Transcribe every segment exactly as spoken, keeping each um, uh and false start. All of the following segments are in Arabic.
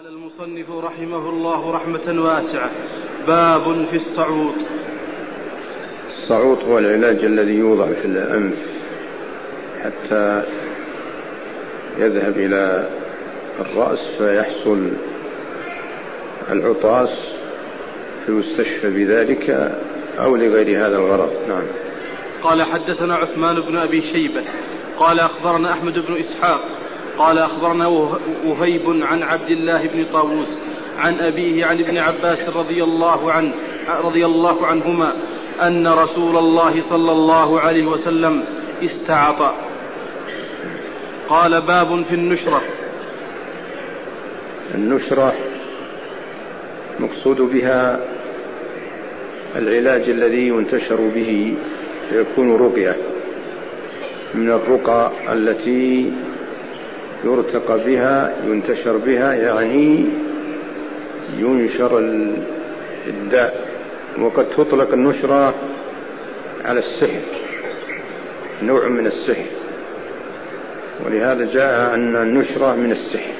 قال المصنف رحمه الله رحمة واسعة: باب في الصعوط. الصعوط هو العلاج الذي يوضع في الأنف حتى يذهب إلى الرأس فيحصل العطاس فيستشفى بذلك أو لغير هذا الغرض. نعم. قال حدثنا عثمان بن أبي شيبة قال أخبرنا أحمد بن إسحاق قال أخبرنا وهيب عن عبد الله بن طاووس عن أبيه عن ابن عباس رضي الله عنه رضي الله عنهما أن رسول الله صلى الله عليه وسلم استعطى. قال: باب في النشرة. النشرة مقصود بها العلاج الذي ينتشر به يكون رقية من الرقى التي يرتقى بها ينتشر بها، يعني ينشر الداء. وقد تطلق النشرة على السحر، نوع من السحر، ولهذا جاء أن النشرة من السحر،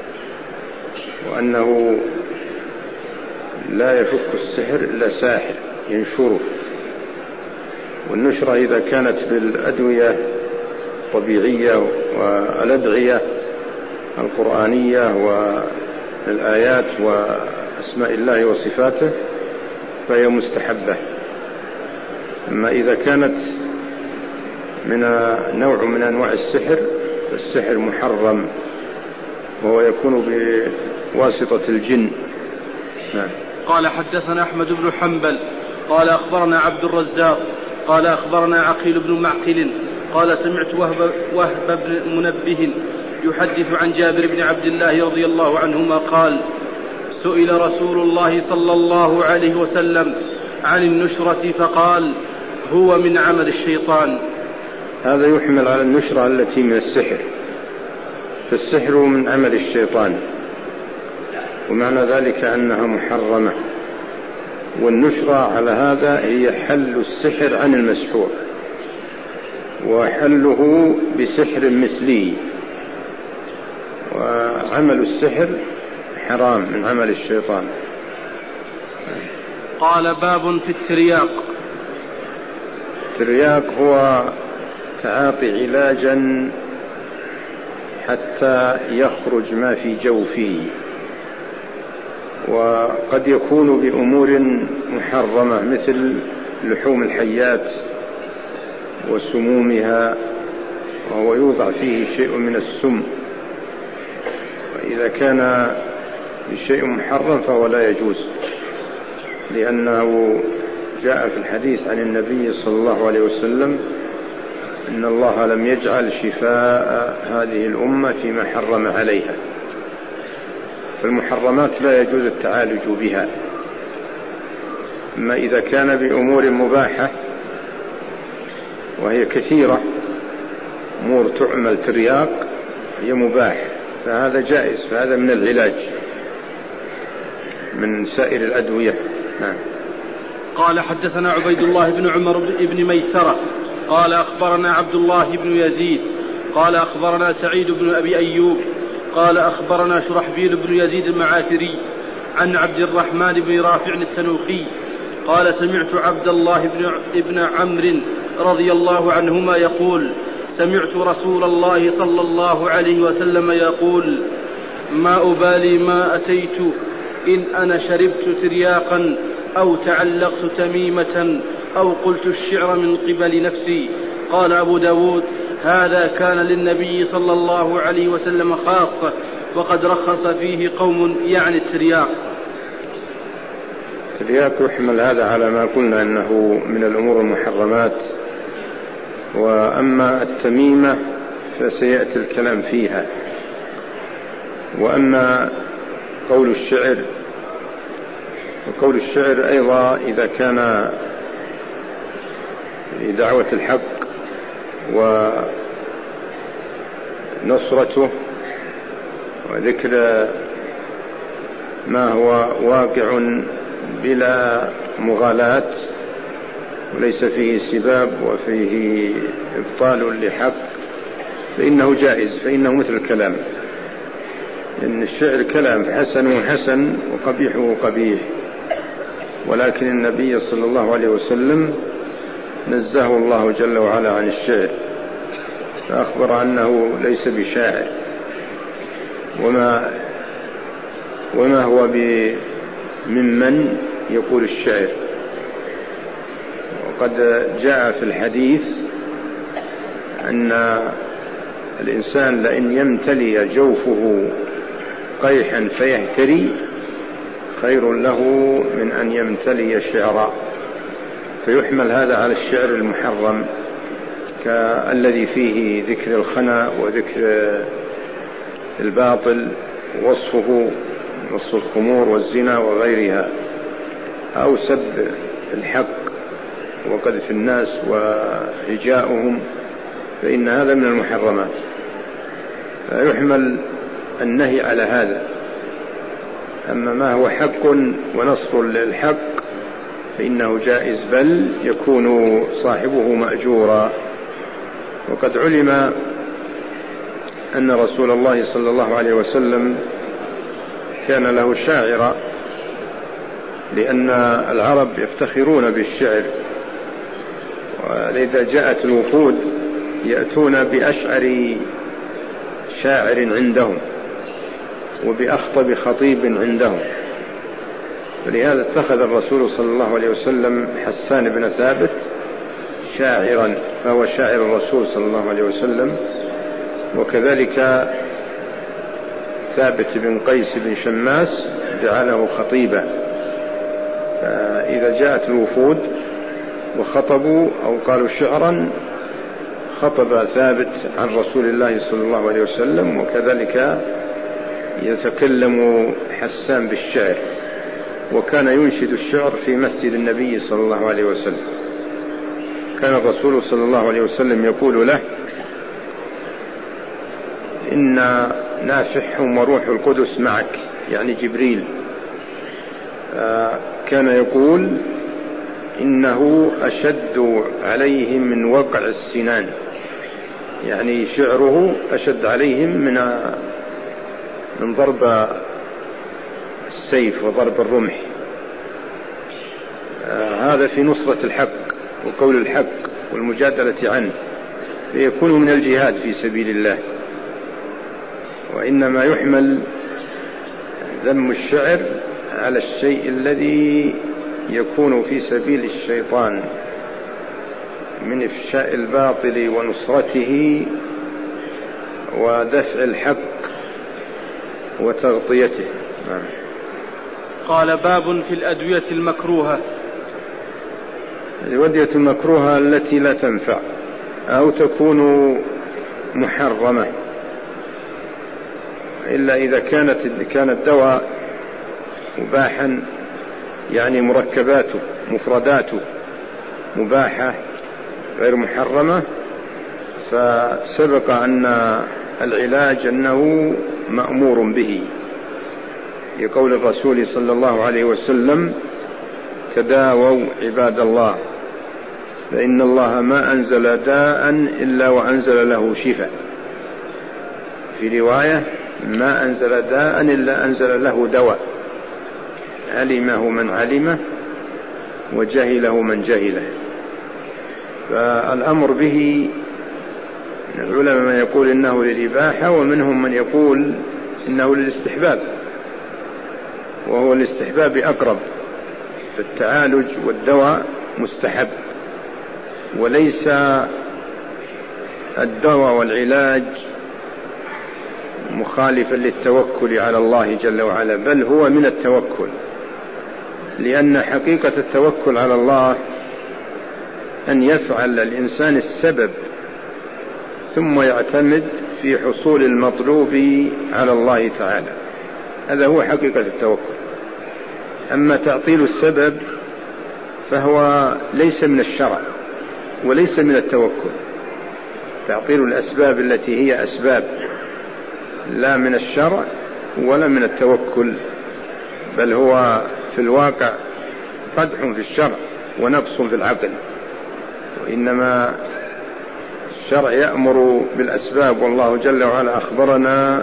وأنه لا يفك السحر إلا ساحر ينشره. والنشرة إذا كانت بالأدوية الطبيعية والأدعية القرآنية والآيات وأسماء الله وصفاته فهي مستحبة. أما إذا كانت من نوع من أنواع السحر فالسحر محرم، وهو يكون بواسطة الجن. نعم. قال حدثنا أحمد بن حنبل قال أخبرنا عبد الرزاق قال أخبرنا عقيل بن معقل قال سمعت وهب, وهب بن منبه يحدث عن جابر بن عبد الله رضي الله عنهما قال: سئل رسول الله صلى الله عليه وسلم عن النشرة فقال: هو من عمل الشيطان. هذا يحمل على النشرة التي من السحر، فالسحر من عمل الشيطان، ومعنى ذلك أنها محرمة. والنشرة على هذا هي حل السحر عن المسحور، وحله بسحر مثلي، وعمل السحر حرام من عمل الشيطان. قال: باب في الترياق. الترياق هو تعاطي علاجا حتى يخرج ما في جوفه، وقد يكون بأمور محرمة مثل لحوم الحيات وسمومها، وهو يوضع فيه شيء من السم، وإذا كان بشيء محرم فهو لا يجوز، لأنه جاء في الحديث عن النبي صلى الله عليه وسلم إن الله لم يجعل شفاء هذه الأمة فيما حرم عليها. فالمحرمات لا يجوز التعالج بها. أما إذا كان بأمور مباحة وهي كثيرة، أمور تعمل ترياق هي مباح، فهذا جائز، فهذا من العلاج من سائر الأدوية. نعم. قال حدثنا عبيد الله بن عمر بن ميسرة قال أخبرنا عبد الله بن يزيد قال أخبرنا سعيد بن أبي أيوب قال أخبرنا شرحبيل بن يزيد المعافري عن عبد الرحمن بن رافع التنوخي قال سمعت عبد الله بن عمرو رضي الله عنهما يقول: سمعت رسول الله صلى الله عليه وسلم يقول: ما أبالي ما أتيت إن أنا شربت ترياقا أو تعلقت تميمة أو قلت الشعر من قبل نفسي. قال أبو داود: هذا كان للنبي صلى الله عليه وسلم خاصة، وقد رخص فيه قوم، يعني الترياق. الترياق يحمل هذا على ما قلنا أنه من الأمور المحرمات. وأما التميمة فسيأتي الكلام فيها. وأما قول الشعر، وقول الشعر أيضا إذا كان لدعوة الحق ونصرته وذكر ما هو واقع بلا مغالاة وليس فيه سباب وفيه إبطال لحق فإنه جائز، فإنه مثل الكلام، إن الشعر كلام، حسنه حسن وقبيحه قبيح، ولكن النبي صلى الله عليه وسلم نزهه الله جل وعلا عن الشعر، فأخبر أنه ليس بشاعر، وما وما هو ممن يقول الشعر. وقد جاء في الحديث أن الإنسان لئن يمتلي جوفه قيحا فيهتري خير له من أن يمتلي شعرا، فيحمل هذا على الشعر المحرم كالذي فيه ذكر الخنا وذكر الباطل، وصفه وصف الخمور والزنا وغيرها، أو سب الحق وقذف الناس وهجاؤهم، فإن هذا من المحرمات، فيحمل النهي على هذا. أما ما هو حق ونصر للحق فإنه جائز، بل يكون صاحبه مأجورا. وقد علم أن رسول الله صلى الله عليه وسلم كان له شاعرا، لأن العرب يفتخرون بالشعر، ولذا جاءت الوفود يأتون بأشعر شاعر عندهم وبأخطب خطيب عندهم، فلهذا اتخذ الرسول صلى الله عليه وسلم حسان بن ثابت شاعرا، فهو شاعر الرسول صلى الله عليه وسلم، وكذلك ثابت بن قيس بن شماس جعله خطيبا. فإذا جاءت الوفود وخطبوا أو قالوا شعرا خطب ثابت عن رسول الله صلى الله عليه وسلم، وكذلك يتكلم حسان بالشعر، وكان ينشد الشعر في مسجد النبي صلى الله عليه وسلم. كان الرسول صلى الله عليه وسلم يقول له: إن نافح وروح القدس معك، يعني جبريل. كان يقول: إنه أشد عليهم من وقع السنان، يعني شعره أشد عليهم من من ضرب السيف وضرب الرمح. هذا في نصرة الحق وقول الحق والمجادلة عنه، فيكون من الجهاد في سبيل الله. وإنما يحمل ذم الشعر على الشيء الذي يكون في سبيل الشيطان من إفشاء الباطل ونصرته ودفع الحق وتغطيته. قال: باب في الأدوية المكروهة. الأدوية المكروهة التي لا تنفع أو تكون محرمة، إلا إذا كانت كان الدواء مباحا، يعني مركباته مفرداته مباحة غير محرمة، فسبق أن العلاج أنه مأمور به، لقول الرسول صلى الله عليه وسلم: تداووا عباد الله فإن الله ما أنزل داء إلا وأنزل له شفاء. في رواية: ما أنزل داء إلا أنزل له دواء، علمه من علمه وجهله من جهله. فالأمر به العلماء من يقول إنه للإباحة، ومنهم من يقول إنه للاستحباب، وهو الاستحباب أقرب، فالتعالج والدواء مستحب، وليس الدواء والعلاج مخالفا للتوكل على الله جل وعلا، بل هو من التوكل، لأن حقيقة التوكل على الله أن يفعل الإنسان السبب ثم يعتمد في حصول المطلوب على الله تعالى، هذا هو حقيقة التوكل. أما تعطيل السبب فهو ليس من الشرع وليس من التوكل. تعطيل الأسباب التي هي أسباب لا من الشرع ولا من التوكل، بل هو في الواقع قدح في الشرع ونقص في العقل. وإنما الشرع يأمر بالأسباب، والله جل وعلا أخبرنا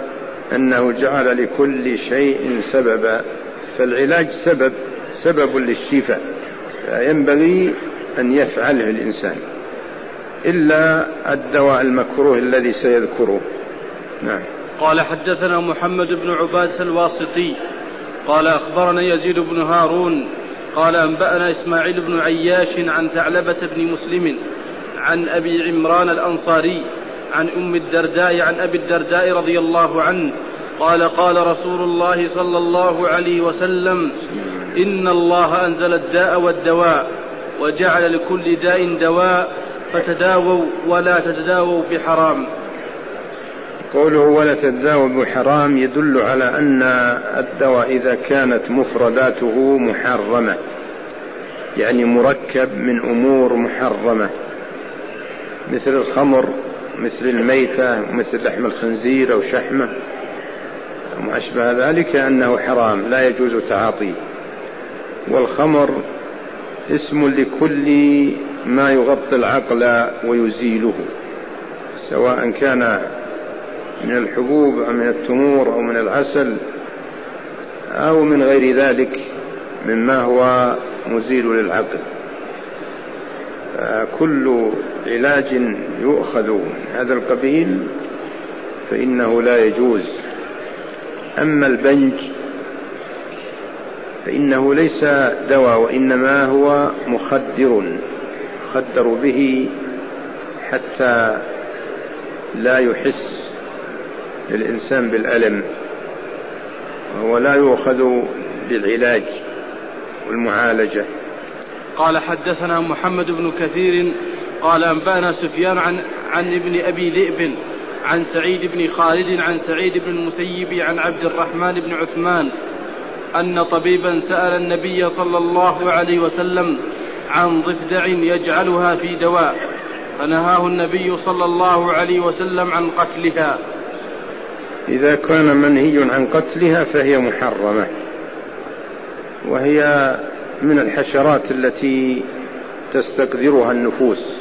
أنه جعل لكل شيء سببا، فالعلاج سبب سبب للشفاء، فينبغي أن يفعله الإنسان إلا الدواء المكروه الذي سيذكره. نعم. قال حدثنا محمد بن عبادة الواسطي قال أخبرنا يزيد بن هارون قال أنبأنا إسماعيل بن عياش عن ثعلبة بن مسلم عن أبي عمران الأنصاري عن أم الدرداء عن أبي الدرداء رضي الله عنه قال قال رسول الله صلى الله عليه وسلم إن الله أنزل الداء والدواء وجعل لكل داء دواء فتداووا ولا تتداووا بحرام. قوله ولا تتداووا بحرام يدل على أن الدواء إذا كانت مفرداته محرمة، يعني مركب من أمور محرمة مثل الخمر، مثل الميتة، مثل لحم الخنزير أو شحمه وما أشبه ذلك، أنه حرام لا يجوز تعاطيه. والخمر اسم لكل ما يغطي العقل ويزيله، سواء كان من الحبوب أو من التمور أو من العسل أو من غير ذلك مما هو مزيل للعقل. كل علاج يؤخذ من هذا القبيل فإنه لا يجوز. أما البنج فإنه ليس دواء، وإنما هو مخدر يخدر به حتى لا يحس الإنسان بالألم، وهو لا يؤخذ للعلاج والمعالجة. قال حدثنا محمد بن كثير قال أنبأنا سفيان عن, عن ابن أبي ذئب عن سعيد بن خالد عن سعيد بن المسيب عن عبد الرحمن بن عثمان أن طبيبا سأل النبي صلى الله عليه وسلم عن ضفدع يجعلها في دواء فنهاه النبي صلى الله عليه وسلم عن قتلها. إذا كان منهي عن قتلها فهي محرمة، وهي من الحشرات التي تستقذرها النفوس،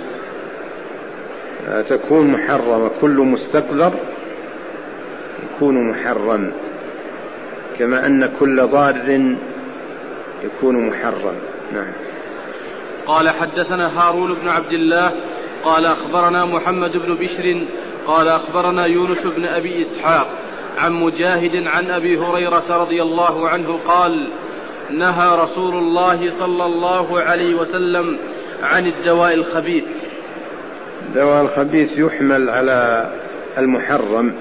تكون محرمة. كل مستقذر يكون محرم، كما أن كل ضار يكون محرم. نعم. قال حدثنا هارون بن عبد الله قال أخبرنا محمد بن بشر قال أخبرنا يونس بن أبي إسحاق عن مجاهد عن أبي هريرة رضي الله عنه قال نهى رسول الله صلى الله عليه وسلم عن الدواء الخبيث. الدواء الخبيث يحمل على المحرم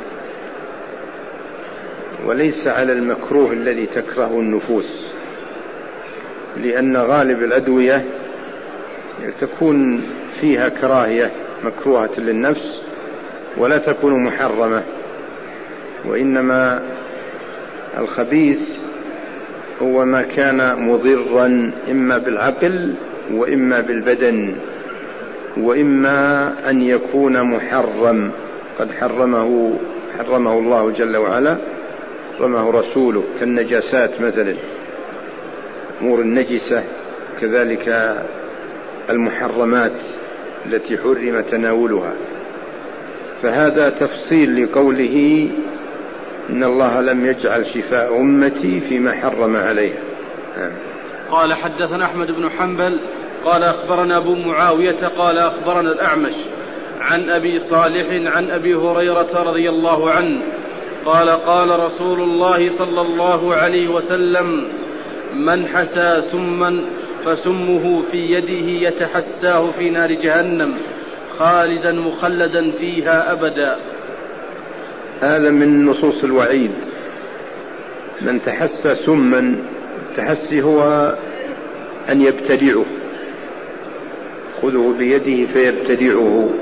وليس على المكروه الذي تكرهه النفوس، لأن غالب الأدوية تكون فيها كراهية مكروهة للنفس ولا تكون محرمة، وإنما الخبيث هو ما كان مضرا إما بالعقل وإما بالبدن، وإما أن يكون محرم قد حرمه حرمه الله جل وعلا، حرمه رسوله، كالنجاسات مثلا، أمور النجسة، كذلك المحرمات التي حرم تناولها. فهذا تفصيل لقوله إن الله لم يجعل شفاء أمتي فيما حرم عليها. آه. قال حدثنا أحمد بن حنبل قال أخبرنا أبو معاوية قال أخبرنا الأعمش عن أبي صالح عن أبي هريرة رضي الله عنه قال قال رسول الله صلى الله عليه وسلم من حسى سما فسمه في يده يتحساه في نار جهنم خالدا مخلدا فيها أبدا. هذا من نصوص الوعيد. من تحسى سما، التحسي هو أن يبتدعه، خذه بيده فيبتدعه.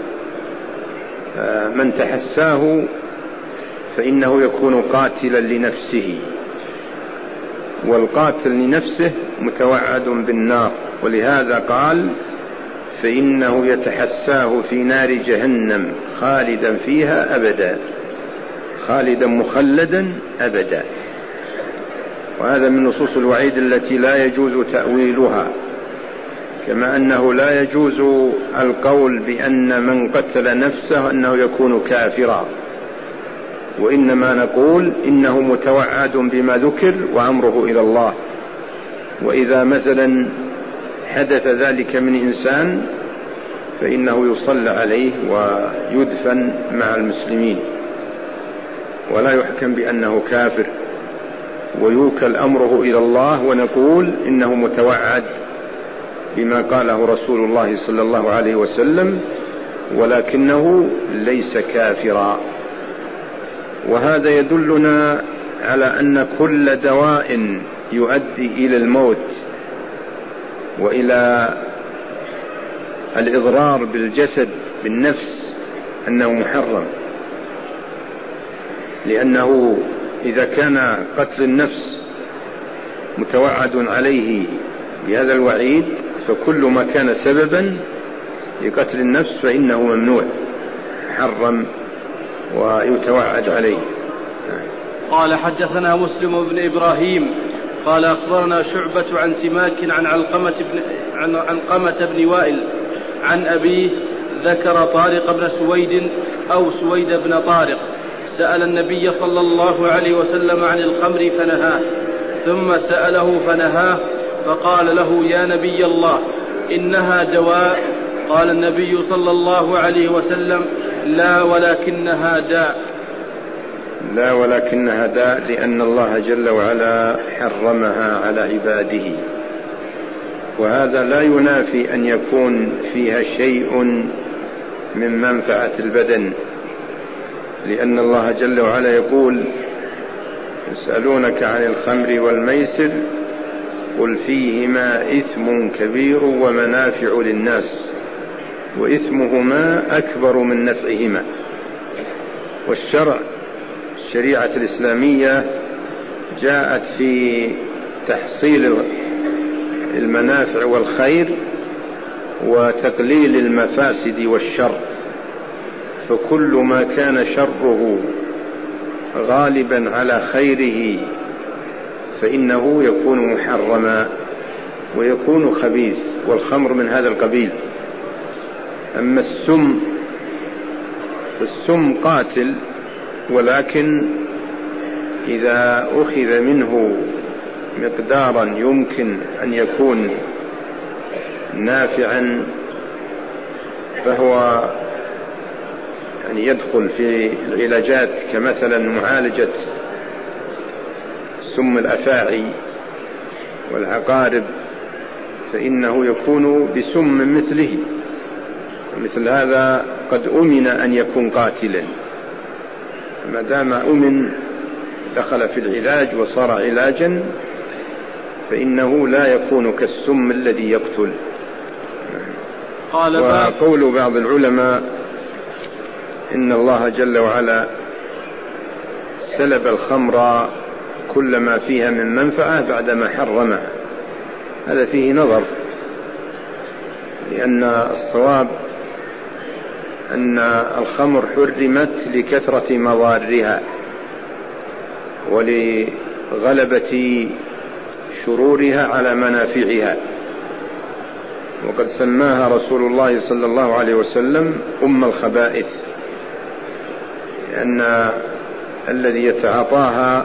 من تحساه فإنه يكون قاتلا لنفسه، والقاتل لنفسه متوعد بالنار، ولهذا قال فإنه يتحساه في نار جهنم خالدا فيها أبدا، خالدا مخلدا أبدا. وهذا من نصوص الوعيد التي لا يجوز تأويلها، كما أنه لا يجوز القول بأن من قتل نفسه أنه يكون كافرا، وإنما نقول إنه متوعد بما ذكر وأمره إلى الله. وإذا مثلا حدث ذلك من إنسان فإنه يصلى عليه ويدفن مع المسلمين ولا يحكم بأنه كافر، ويوكل أمره إلى الله، ونقول إنه متوعد بما قاله رسول الله صلى الله عليه وسلم ولكنه ليس كافرا. وهذا يدلنا على أن كل دواء يؤدي إلى الموت وإلى الإضرار بالجسد بالنفس أنه محرم، لأنه إذا كان قتل النفس متوعد عليه بهذا الوعيد فكل ما كان سببا لقتل النفس فإنه ممنوع محرم ويتوعد عليه. قال حدثنا مسلم بن إبراهيم قال أخبرنا شعبة عن سماك عن علقمة بن, عن علقمة بن وائل عن أبيه ذكر طارق بن سويد أو سويد بن طارق سأل النبي صلى الله عليه وسلم عن الخمر فنهاه، ثم سأله فنهاه، فقال له يا نبي الله إنها دواء. قال النبي صلى الله عليه وسلم لا ولكنها داء. لا ولكنها داء لأن الله جل وعلا حرمها على عباده، وهذا لا ينافي أن يكون فيها شيء من منفعة البدن، لأن الله جل وعلا يقول يسألونك عن الخمر والميسر قل فيهما إثم كبير ومنافع للناس وإثمهما أكبر من نفعهما. والشرع الشريعة الإسلامية جاءت في تحصيل المنافع والخير وتقليل المفاسد والشر، فكل ما كان شره غالبا على خيره فإنه يكون محرما ويكون خبيث، والخمر من هذا القبيل. أما السم فالسم قاتل، ولكن إذا أخذ منه مقدارا يمكن أن يكون نافعا فهو يعني يدخل في العلاجات، كمثلا معالجة سم الأفاعي والعقارب فإنه يكون بسم مثله، مثل هذا قد أمن أن يكون قاتلا، ما دام أمن دخل في العلاج وصار علاجا فإنه لا يكون كالسم الذي يقتل. قال وقول بعض العلماء إن الله جل وعلا سلب الخمر كل ما فيها من منفعة بعدما حرمها، هذا فيه نظر، لأن الصواب أن الخمر حرمت لكثرة مضارها ولغلبة شرورها على منافعها، وقد سماها رسول الله صلى الله عليه وسلم أم الخبائث، لأن الذي يتعاطاها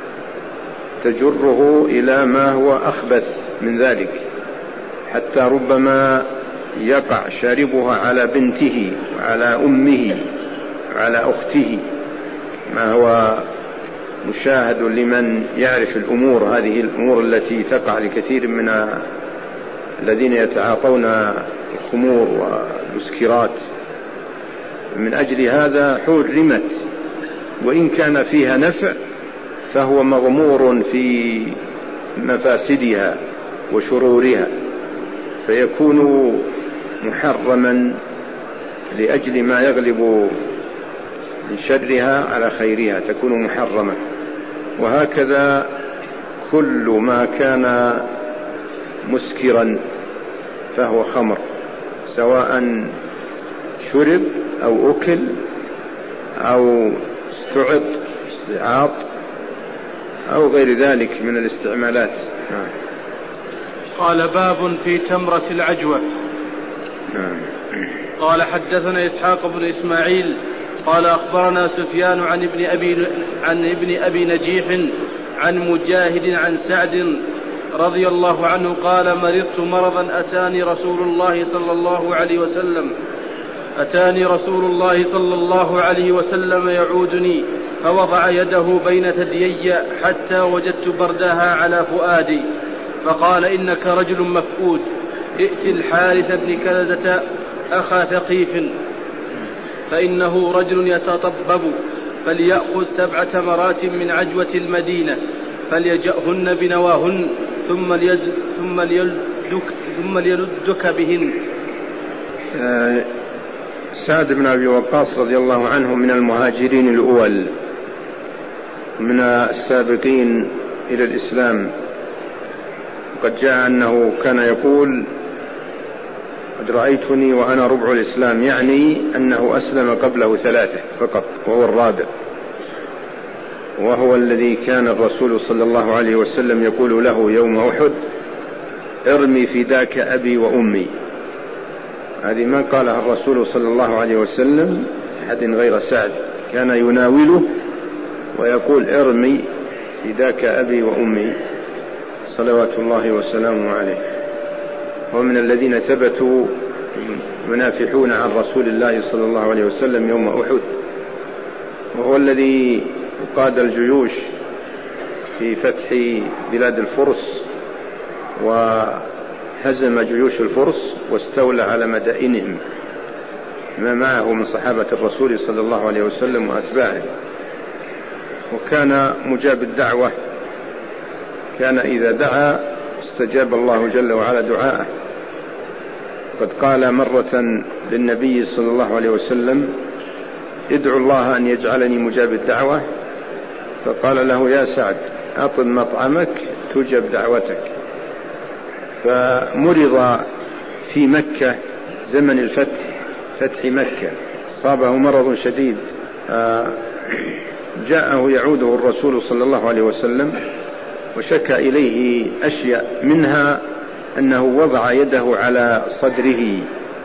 تجره إلى ما هو أخبث من ذلك، حتى ربما يقع شاربها على بنته وعلى أمه وعلى أخته، ما هو مشاهد لمن يعرف الأمور، هذه الأمور التي تقع لكثير من الذين يتعاطون الخمور والمسكرات. من أجل هذا حرمت، وإن كان فيها نفع فهو مغمور في مفاسدها وشرورها، فيكون محرما لأجل ما يغلب من شرها على خيرها، تكون محرمة. وهكذا كل ما كان مسكرا فهو خمر، سواء شرب أو أكل أو استعط استعاط أو غير ذلك من الاستعمالات. قال باب في تمرة العجوة. قال حدثنا إسحاق بن إسماعيل قال أخبرنا سفيان عن ابن أبي, عن ابن أبي نجيح عن مجاهد عن سعد رضي الله عنه قال مرضت مرضا أتاني رسول الله صلى الله عليه وسلم أتاني رسول الله صلى الله عليه وسلم يعودني فوضع يده بين ثديي حتى وجدت بردها على فؤادي فقال إنك رجل مفقود ائت الحارث بن كلدة أخا ثقيف فإنه رجل يتطبب فليأخذ سبع تمرات من عجوة المدينة فليجأهن بنواهن ثم ليد ثم ليلدك ثم ليلدك بهن. سعد بن أبي وقاص رضي الله عنه من المهاجرين الأول من السابقين إلى الإسلام، وقد جاء أنه كان يقول قد رأيتني وأنا ربع الإسلام، يعني أنه أسلم قبله ثلاثة فقط وهو الرابع، وهو الذي كان الرسول صلى الله عليه وسلم يقول له يوم أحد ارمي فداك أبي وأمي. هذه ما قالها الرسول صلى الله عليه وسلم أحد غير سعد، كان يناوله ويقول ارمي فداك أبي وأمي صلوات الله وسلامه عليه. ومن الذين ثبتوا منافحون عن رسول الله صلى الله عليه وسلم يوم أحد، وهو الذي قاد الجيوش في فتح بلاد الفرس وهزم جيوش الفرس واستولى على مدائنهم ما معه من صحابة الرسول صلى الله عليه وسلم وأتباعه، وكان مجاب الدعوة، كان إذا دعا استجاب الله جل وعلا دعاءه. قد قال مرة للنبي صلى الله عليه وسلم ادعو الله أن يجعلني مجاب الدعوة، فقال له يا سعد أطل مطعمك تجب دعوتك. فمرض في مكة زمن الفتح، فتح مكة، صابه مرض شديد، جاءه يعوده الرسول صلى الله عليه وسلم وشكى إليه أشياء، منها أنه وضع يده على صدره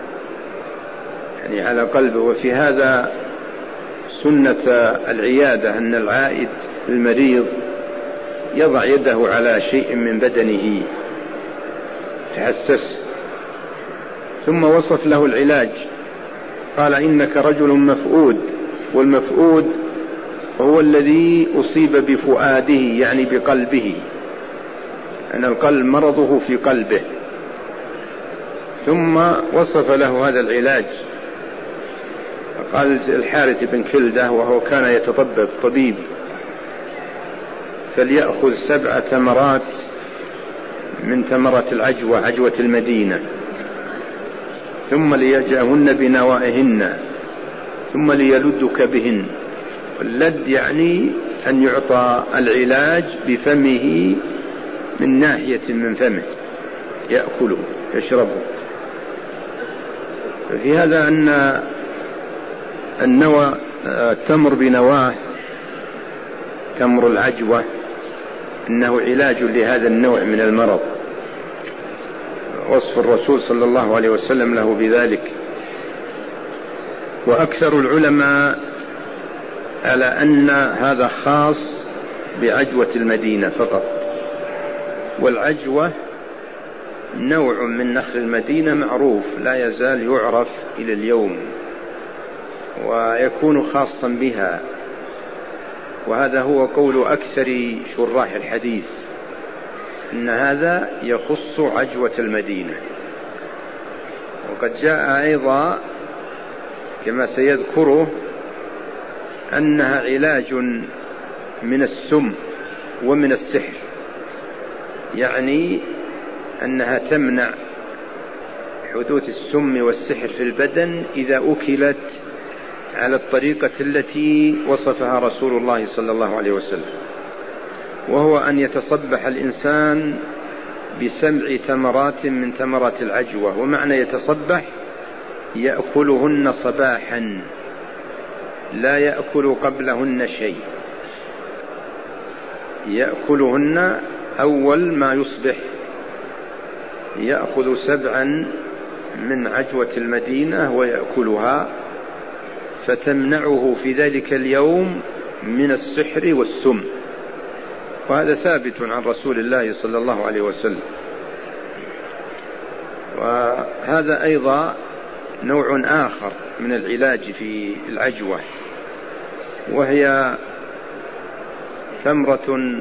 يعني على قلبه. وفي هذا سنة العيادة أن العائد المريض يضع يده على شيء من بدنه تحسس. ثم وصف له العلاج، قال إنك رجل مفقود، والمفقود هو الذي أصيب بفؤاده يعني بقلبه، أن القلب مرضه في قلبه. ثم وصف له هذا العلاج، قال الحارث بن كلدة وهو كان يتطبب طبيب فليأخذ سبع تمرات من تمرة العجوة، عجوة المدينة، ثم ليجأهن بنوائهن ثم ليلدك بهن. اللد يعني أن يعطى العلاج بفمه من ناحية من فمه يأكله يشربه. في هذا أن النوى التمر بنواه، تمر العجوة، إنه علاج لهذا النوع من المرض، وصف الرسول صلى الله عليه وسلم له بذلك. وأكثر العلماء على أن هذا خاص بعجوة المدينة فقط، والعجوة نوع من نخل المدينة معروف لا يزال يعرف إلى اليوم ويكون خاصا بها، وهذا هو قول أكثر شراح الحديث إن هذا يخص عجوة المدينة. وقد جاء أيضا كما سيذكره أنها علاج من السم ومن السحر، يعني أنها تمنع حدوث السم والسحر في البدن إذا أكلت على الطريقة التي وصفها رسول الله صلى الله عليه وسلم، وهو أن يتصبح الإنسان بسبع تمرات من تمرات العجوة. ومعنى يتصبح يأكلهن صباحا لا يأكل قبلهن شيء، يأكلهن أول ما يصبح، يأخذ سبعا من عجوة المدينة ويأكلها، فتمنعه في ذلك اليوم من السحر والسم، وهذا ثابت عن رسول الله صلى الله عليه وسلم. وهذا أيضا نوع آخر من العلاج في العجوة، وهي تمرة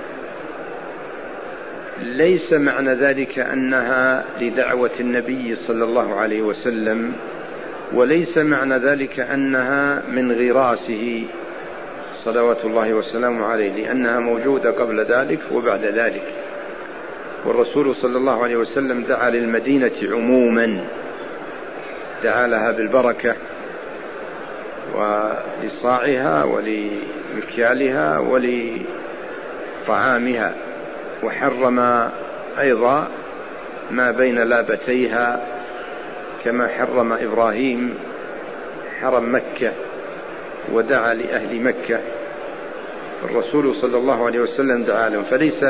ليس معنى ذلك أنها لدعوة النبي صلى الله عليه وسلم، وليس معنى ذلك أنها من غراسه صلوات الله وسلامه عليه، لأنها موجودة قبل ذلك وبعد ذلك. والرسول صلى الله عليه وسلم دعا للمدينة عموما، دعا لها بالبركة ولصاعها ولمكيالها ولطعامها، وحرم أيضا ما بين لابتيها كما حرم إبراهيم حرم مكة ودعا لأهل مكة. الرسول صلى الله عليه وسلم دعا لهم، فليس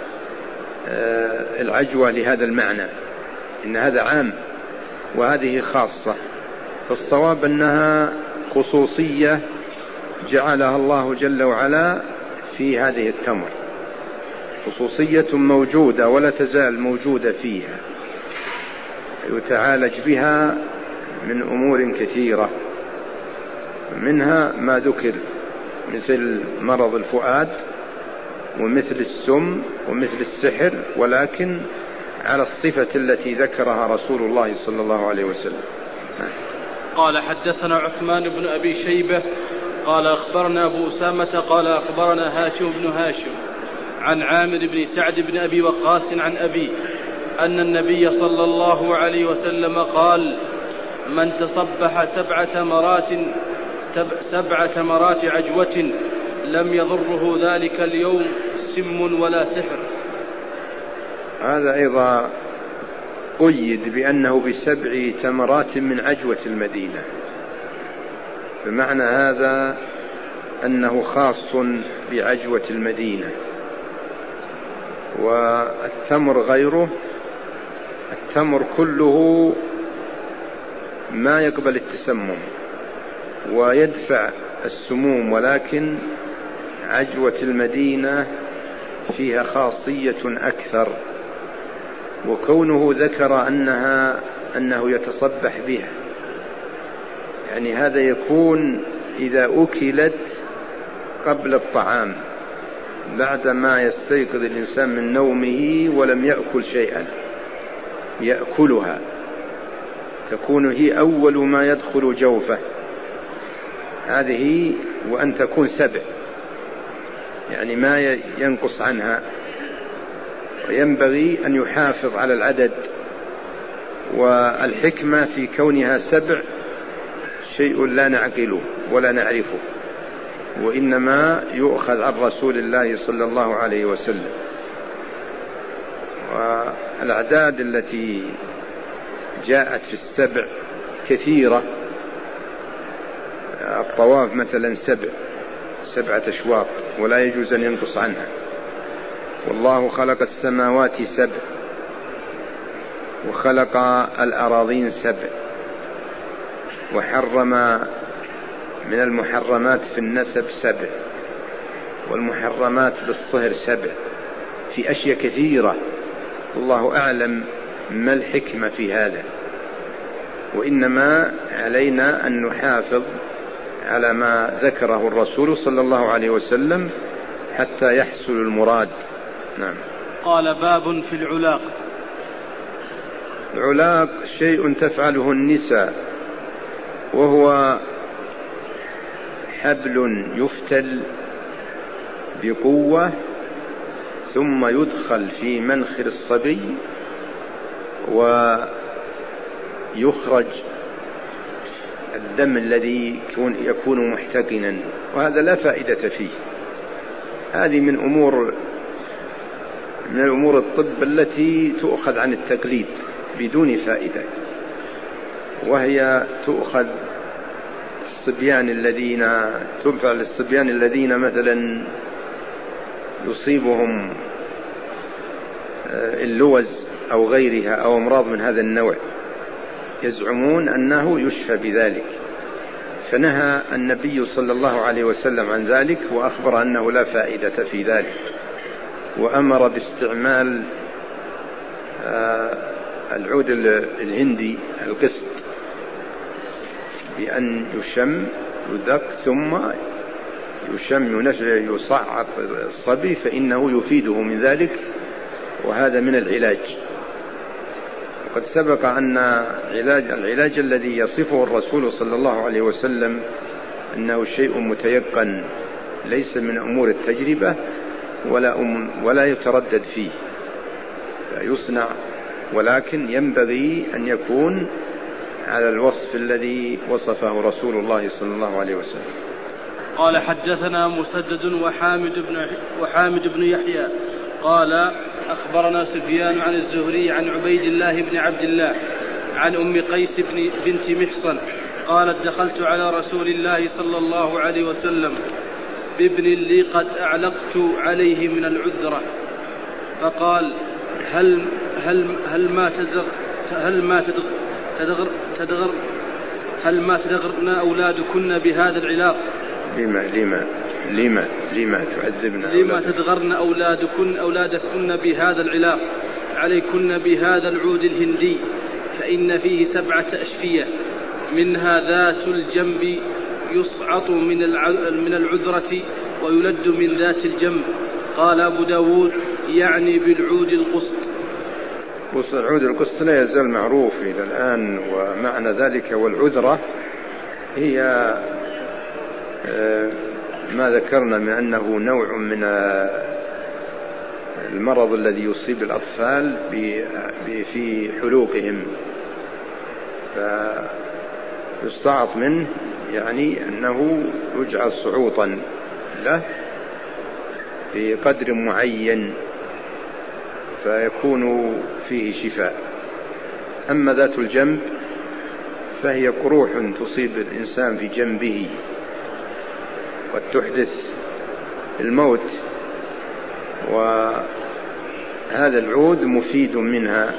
العجوة لهذا المعنى، إن هذا عام وهذه خاصة. فالصواب أنها خصوصية جعلها الله جل وعلا في هذه التمر، خصوصية موجودة ولا تزال موجودة فيها، يتعالج بها من أمور كثيرة، منها ما ذكر مثل مرض الفؤاد ومثل السم ومثل السحر، ولكن على الصفة التي ذكرها رسول الله صلى الله عليه وسلم. قال حدثنا عثمان بن أبي شيبة قال أخبرنا أبو أسامة قال أخبرنا هاشم بن هاشم عن عامر بن سعد بن أبي وقاص عن أبي أن النبي صلى الله عليه وسلم قال: من تصبح سبع تمرات سبع تمرات عجوة لم يضره ذلك اليوم سم ولا سحر. هذا أيضا قيد بأنه بسبع تمرات من عجوة المدينة، بمعنى هذا أنه خاص بعجوة المدينة. والتمر غيره، التمر كله ما يقبل التسمم ويدفع السموم، ولكن عجوة المدينة فيها خاصية أكثر، وكونه ذكر أنها أنه يتصبح بها، يعني هذا يكون إذا أكلت قبل الطعام، بعدما يستيقظ الإنسان من نومه ولم يأكل شيئا يأكلها، تكون هي أول ما يدخل جوفه هذه، وأن تكون سبع، يعني ما ينقص عنها، وينبغي أن يحافظ على العدد. والحكمة في كونها سبع شيء لا نعقله ولا نعرفه، وإنما يؤخذ عن رسول الله صلى الله عليه وسلم. والأعداد التي جاءت في السبع كثيرة، الطواف مثلا سبع سبعة أشواط ولا يجوز أن ينقص عنها. والله خلق السماوات سبع وخلق الأراضين سبع، وحرم من المحرمات في النسب سبع، والمحرمات بالصهر سبع، في أشياء كثيرة الله أعلم ما الحكمة في هذا، وإنما علينا أن نحافظ على ما ذكره الرسول صلى الله عليه وسلم حتى يحصل المراد. نعم. قال: باب في العلاق. العلاق شيء تفعله النساء، وهو حبل يفتل بقوة ثم يدخل في منخر الصبي ويخرج الدم الذي يكون محتقنا، وهذا لا فائدة فيه. هذه من أمور من الأمور الطب التي تؤخذ عن التقليد بدون فائدة، وهي تؤخذ الصبيان الذين تنفع للصبيان الذين مثلا يصيبهم اللوز أو غيرها أو أمراض من هذا النوع، يزعمون أنه يشفى بذلك، فنهى النبي صلى الله عليه وسلم عن ذلك وأخبر أنه لا فائدة في ذلك، وأمر باستعمال العود الهندي القسط بأن يشم يدق ثم يشم يصعق الصبي فإنه يفيده من ذلك، وهذا من العلاج. وقد سبق أن علاج العلاج الذي يصفه الرسول صلى الله عليه وسلم أنه شيء متيقن ليس من أمور التجربة ولا, أم ولا يتردد فيه، يصنع، ولكن ينبغي أن يكون على الوصف الذي وصفه رسول الله صلى الله عليه وسلم. قال حدثنا مسدد وحامد بن, وحامد بن يحيى قال أخبرنا سفيان عن الزهري عن عبيد الله بن عبد الله عن أم قيس بن بنت محصن قالت دخلت على رسول الله صلى الله عليه وسلم بابن لي قد أعلقت عليه من العذرة، فقال هل هل هل ما تدغ هل ما تدغ تدغر تدغر هل ما تدغرن أولادكن بهذا العلاق؟ لما لما لما لما تعذبن لما تدغرن أولادكن أولادكن بهذا العلاق؟ عليكن بهذا العود الهندي فإن فيه سبعة أشفية منها ذات الجنب يصعط من من العذرة ويلد من ذات الجنب. قال أبو داود يعني بالعود القسط. العود القسط لا يزال معروف إلى الآن، ومعنى ذلك والعذرة هي ما ذكرنا من أنه نوع من المرض الذي يصيب الأطفال في حلوقهم فيستعط منه، يعني أنه يجعل صعوطا له في قدر معين فيكون فيه شفاء. أما ذات الجنب فهي قروح تصيب الإنسان في جنبه قد تحدث الموت، وهذا العود مفيد منها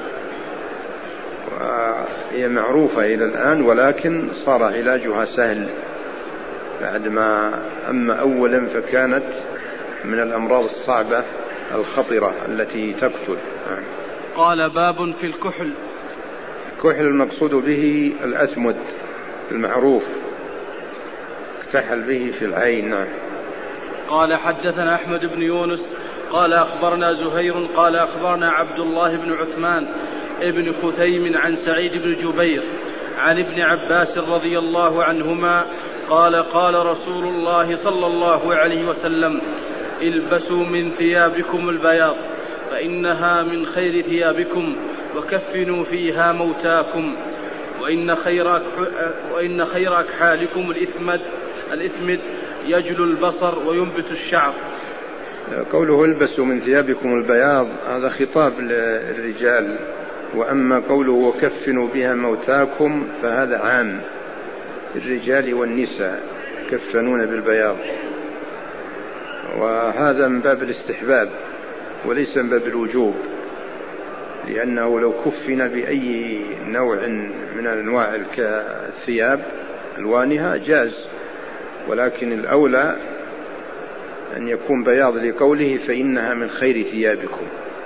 وهي معروفة إلى الآن، ولكن صار علاجها سهل بعد ما أما أولا فكانت من الأمراض الصعبة الخطرة التي تقتل. قال باب في الكحل. الكحل المقصود به الأسمد المعروف اكتحل به في العين. قال حدثنا أحمد بن يونس قال أخبرنا زهير قال أخبرنا عبد الله بن عثمان ابن خثيم عن سعيد بن جبير عن ابن عباس رضي الله عنهما قال قال رسول الله صلى الله عليه وسلم البسوا من ثيابكم البياض فإنها من خير ثيابكم وكفنوا فيها موتاكم وإن خير, وإن خير أكحالكم الإثمد, الإثمد يجل البصر وينبت الشعر. قوله البسوا من ثيابكم البياض هذا خطاب للرجال، وأما قوله وكفنوا بها موتاكم فهذا عام الرجال والنساء كفنون بالبياض، وهذا من باب الاستحباب وليس من باب الوجوب، لأنه لو كفن بأي نوع من أنواع الثياب ألوانها جاز، ولكن الأولى أن يكون بياض لقوله فإنها من خير ثيابكم.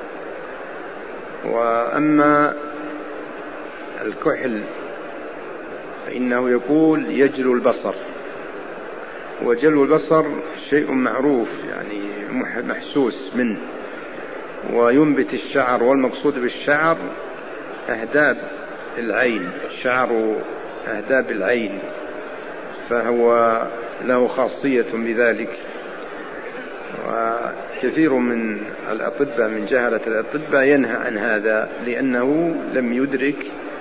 وأما الكحل فإنه يقول يجل البصر، وجل البصر شيء معروف يعني محسوس منه، وينبت الشعر، والمقصود بالشعر أهداب العين، شعر أهداب العين، فهو له خاصية بذلك. وكثير من الأطباء من جهلة الأطباء ينهى عن هذا لأنه لم يدرك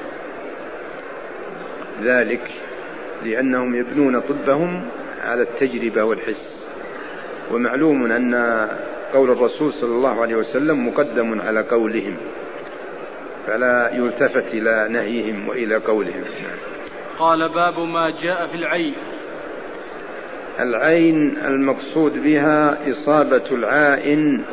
ذلك، لأنهم يبنون طبهم على التجربة والحس، ومعلوم أن قول الرسول صلى الله عليه وسلم مقدم على قولهم، فلا يلتفت إلى نهيهم وإلى قولهم. قال باب ما جاء في العين. العين المقصود بها إصابة العائن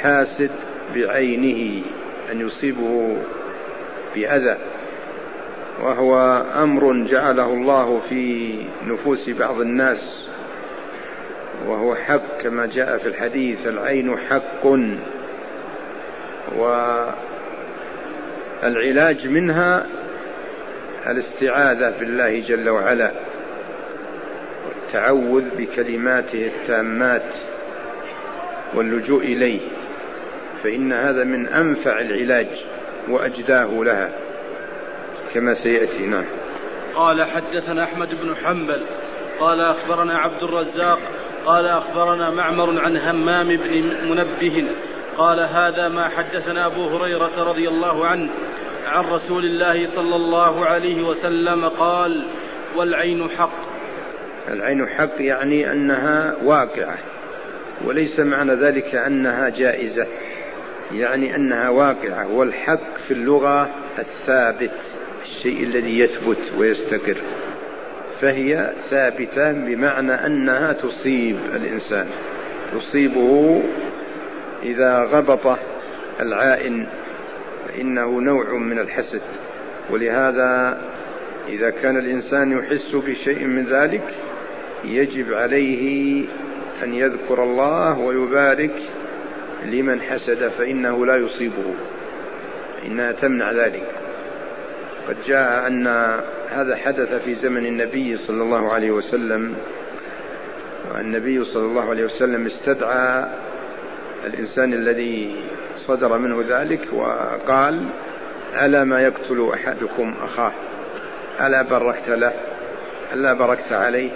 الحاسد بعينه، أن يصيبه بأذى وهو أمر جعله الله في نفوس بعض الناس، وهو حق كما جاء في الحديث: العين حق، والعلاج منها الاستعاذة بالله جل وعلا، والتعوذ بكلماته التامات واللجوء إليه، فإن هذا من أنفع العلاج وأجداه لها كما سيأتي. نعم. قال حدثنا أحمد بن حنبل قال أخبرنا عبد الرزاق قال أخبرنا معمر عن همام بن منبه قال هذا ما حدثنا أبو هريرة رضي الله عنه عن رسول الله صلى الله عليه وسلم قال: والعين حق. العين حق يعني أنها واقعة، وليس معنى ذلك أنها جائزة، يعني أنها واقعة. والحق في اللغة الثابت، الشيء الذي يثبت ويستقر، فهي ثابتة بمعنى أنها تصيب الإنسان، تصيبه إذا غبط العائن، فإنه نوع من الحسد. ولهذا إذا كان الإنسان يحس بشيء من ذلك يجب عليه أن يذكر الله ويبارك لمن حسد، فإنه لا يصيبه، إنها تمنع ذلك. قد جاء أن هذا حدث في زمن النبي صلى الله عليه وسلم، والنبي صلى الله عليه وسلم استدعى الإنسان الذي صدر منه ذلك وقال: ألا ما يقتل أحدكم أخاه؟ ألا بركت له؟ ألا بركت عليه؟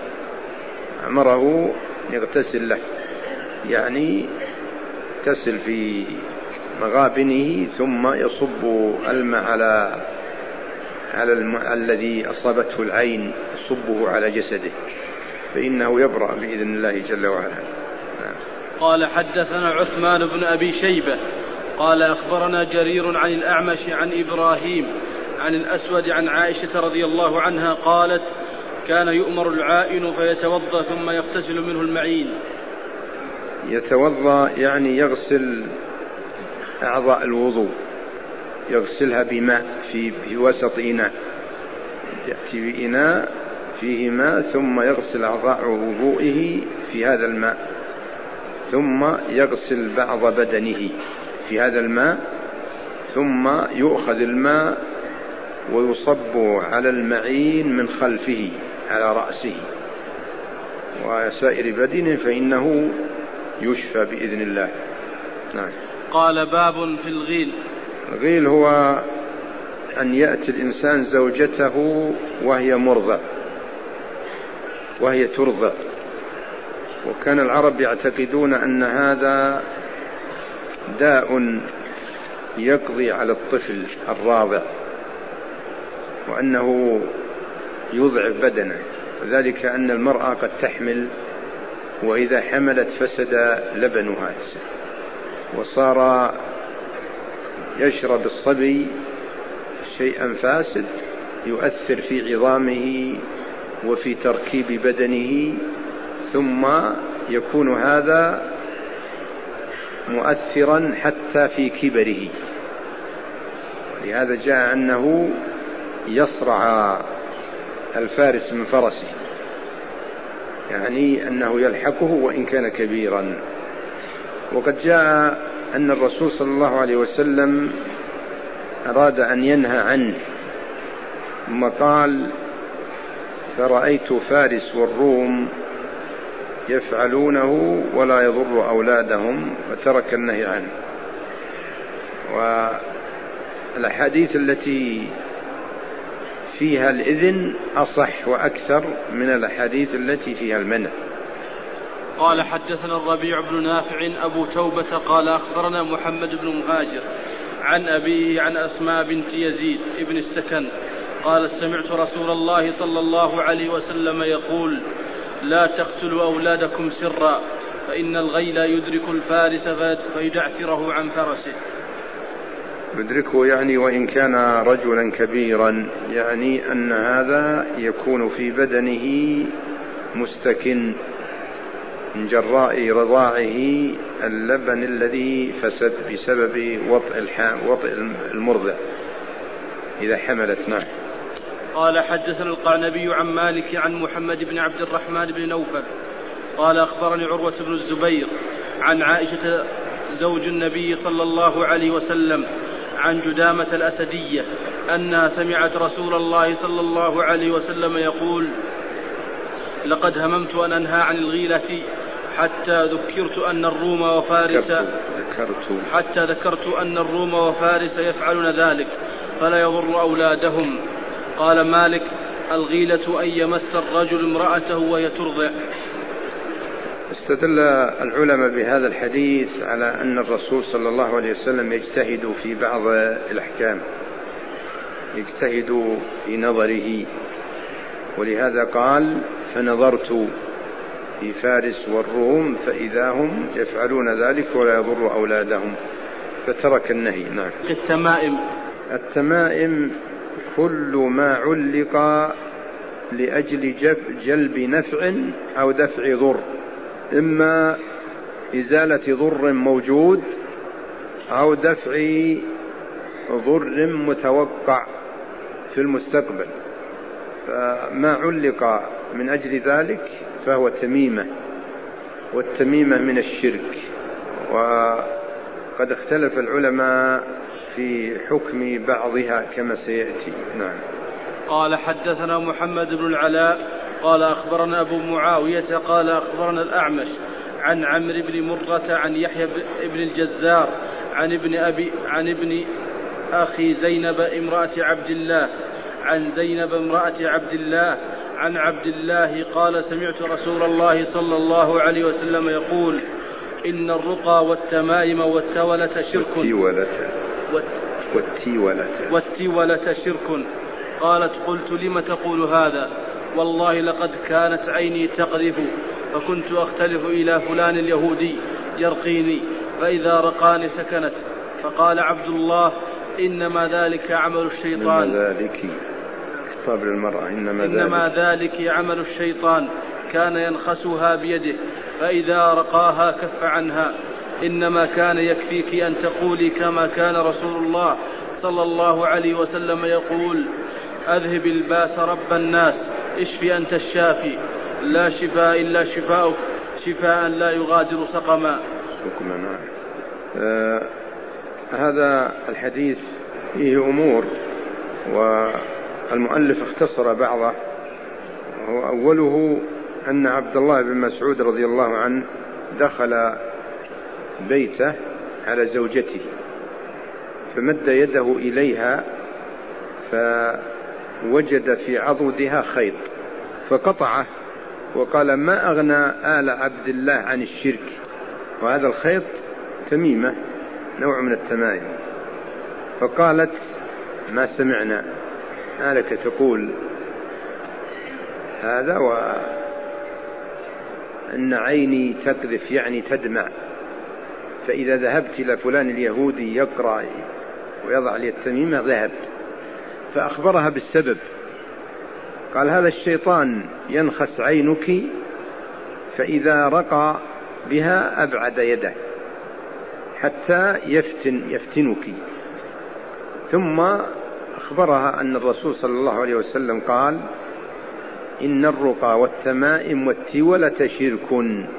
أمره يغتسل له، يعني يغتسل في مغابنه ثم يصب الماء على على الماء الذي أصابته العين، يصبه على جسده، فإنه يبرأ بإذن الله جل وعلا. قال حدثنا عثمان بن أبي شيبة قال أخبرنا جرير عن الأعمش عن إبراهيم عن الأسود عن عائشة رضي الله عنها قالت: كان يؤمر العائن فيتوضأ ثم يغتسل منه المعين. يتوضأ يعني يغسل أعضاء الوضوء، يغسلها بماء في, في وسط إناء، يأتي بإناء فيه ماء ثم يغسل أعضاء وضوئه في هذا الماء، ثم يغسل بعض بدنه في هذا الماء، ثم يؤخذ الماء ويصب على المعين من خلفه على رأسه وسائر بدنه، فإنه يشفى بإذن الله. نعم. قال: باب في الغيل. الغيل هو أن يأتي الإنسان زوجته وهي مرضع، وهي ترضع، وكان العرب يعتقدون أن هذا داء يقضي على الطفل الراضع، وأنه يضعف بدنه، وذلك أن المرأة قد تحمل، وإذا حملت فسد لبنها وصار يشرب الصبي شيئا فاسد يؤثر في عظامه وفي تركيب بدنه، ثم يكون هذا مؤثرا حتى في كبره. ولهذا جاء أنه يصرع الفارس من فرسه، يعني أنه يلحقه وإن كان كبيرا. وقد جاء أن الرسول صلى الله عليه وسلم أراد أن ينهى عنه، ثم قال: فرأيت فارس والروم يفعلونه ولا يضر أولادهم، وترك النهي عنه. والأحاديث التي فيها الإذن أصح وأكثر من الأحاديث التي فيها المنع. قال حدثنا الربيع بن نافع أبو توبة قال أخبرنا محمد بن مهاجر عن أبيه عن أسماء بنت يزيد ابن السكن قال: سمعت رسول الله صلى الله عليه وسلم يقول: لا تقتلوا أولادكم سرا، فإن الغيل يدرك الفارس فيدعثره عن فرسه. يدركه يعني وإن كان رجلا كبيرا، يعني أن هذا يكون في بدنه مستكن من جراء رضاعه اللبن الذي فسد بسبب وطئ وطئ المرضع إذا حملت. نعم. قال حدثنا القعنبي عن مالك عن محمد بن عبد الرحمن بن نوفل قال أخبرني عروة بن الزبير عن عائشة زوج النبي صلى الله عليه وسلم عن جدامة الأسدية أنها سمعت رسول الله صلى الله عليه وسلم يقول: لقد هممت أن أنهى عن الغيلة حتى ذكرت أن الروم وفارس حتى ذكرت أن الروم وفارس يفعلون ذلك فلا يضر أولادهم. قال مالك: الغيلة أن يمس الرجل امرأته وهي ترضع. استدل العلماء بهذا الحديث على أن الرسول صلى الله عليه وسلم يجتهد في بعض الأحكام، يجتهد في نظره، ولهذا قال: فنظرت في فارس والروم فإذا هم يفعلون ذلك ولا يضر أولادهم، فترك النهي. نعم. التمائم التمائم كل ما علق لأجل جلب نفع أو دفع ضر، إما إزالة ضر موجود أو دفع ضر متوقع في المستقبل، فما علق من أجل ذلك فهو تميمة، والتميمة من الشرك. وقد اختلف العلماء في حكم بعضها كما سيأتي. نعم. قال حدثنا محمد بن العلاء قال أخبرنا أبو معاوية قال أخبرنا الأعمش عن عمرو بن مرة عن يحيى بن الجزار عن ابن أبي عن ابن أخي زينب امرأة عبد الله عن زينب امرأة عبد الله عن عبد الله قال: سمعت رسول الله صلى الله عليه وسلم يقول: إن الرقى والتمائم والتولة شرك والتولة والتولة والتولة شرك. قالت: قلت: لم تقول هذا؟ والله لقد كانت عيني تقذف، فكنت أختلف إلى فلان اليهودي يرقيني، فإذا رقاني سكنت. فقال عبد الله: إنما ذلك عمل الشيطان. إنما ذلك خطاب للمرأة. إنما, إنما ذلك. ذلك عمل الشيطان، كان ينخسها بيده، فإذا رقاها كف عنها. إنما كان يكفيك أن تقولي كما كان رسول الله صلى الله عليه وسلم يقول: أذهب الباس رب الناس، اشفي أنت الشافي، لا شفاء إلا شفاؤك، شفاء لا يغادر سقما. آه هذا الحديث فيه أمور، والمؤلف اختصر بعضه. وهو أوله أن عبد الله بن مسعود رضي الله عنه دخل بيته على زوجته، فمد يده إليها فوجد في عضدها خيط فقطعه، وقال: ما أغنى آل عبد الله عن الشرك. وهذا الخيط تميمة، نوع من التمائم. فقالت: ما سمعنا آلك تقول هذا، وأن عيني تقذف يعني تدمع، فإذا ذهبت إلى فلان اليهودي يقرأ ويضع لي التميمة ذهب. فأخبرها بالسبب، قال: هذا الشيطان ينخس عينك، فإذا رقى بها أبعد يده حتى يفتن يفتنك. ثم أخبرها أن الرسول صلى الله عليه وسلم قال: إن الرقى والتمائم والتولة شرك.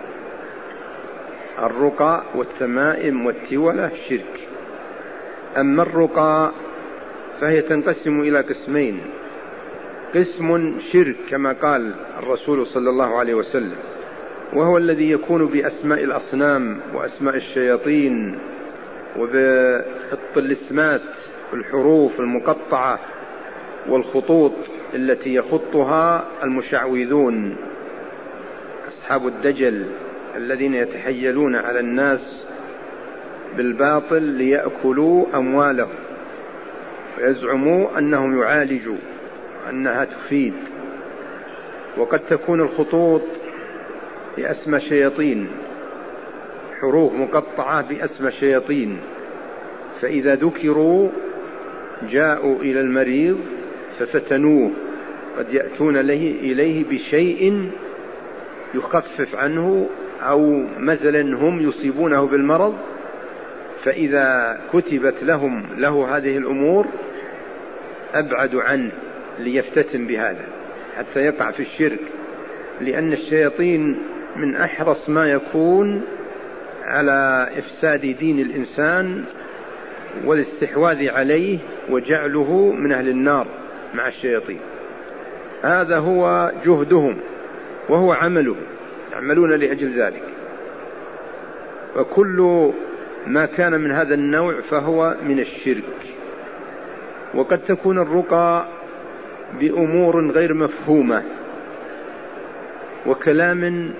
الرقى والتمائم والتولة شرك. أما الرقى فهي تنقسم إلى قسمين: قسم شرك كما قال الرسول صلى الله عليه وسلم، وهو الذي يكون بأسماء الأصنام وأسماء الشياطين وبالطلسمات والحروف المقطعة والخطوط التي يخطها المشعوذون أصحاب الدجل الذين يتحيلون على الناس بالباطل ليأكلوا أموالهم، ويزعموا أنهم يعالجوا، أنها تفيد. وقد تكون الخطوط بأسمى شياطين، حروف مقطعة بأسمى شياطين، فإذا ذكروا جاءوا إلى المريض ففتنوه، قد يأتون إليه بشيء يخفف عنه، أو مثلا هم يصيبونه بالمرض، فإذا كتبت لهم له هذه الأمور أبعدوا عنه ليفتتن بهذا حتى يقع في الشرك، لأن الشياطين من أحرص ما يكون على إفساد دين الإنسان والاستحواذ عليه وجعله من أهل النار مع الشياطين. هذا هو جهدهم وهو عمله، يعملون لأجل ذلك. وكل ما كان من هذا النوع فهو من الشرك. وقد تكون الرقى بأمور غير مفهومة وكلام